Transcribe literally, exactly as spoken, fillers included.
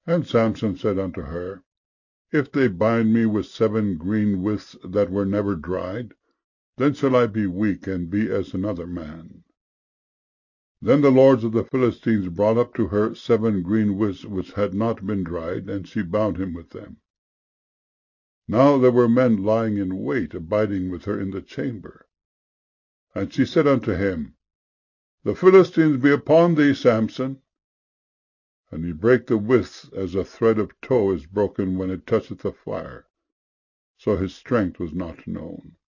And Samson said unto her, If they bind me with seven green withs that were never dried, then shall I be weak, and be as another man. Then the lords of the Philistines brought up to her seven green withs which had not been dried, and she bound him with them. Now there were men lying in wait, abiding with her in the chamber. And she said unto him, The Philistines be upon thee, Samson. And he brake the withs as a thread of tow is broken when it toucheth the fire. So his strength was not known.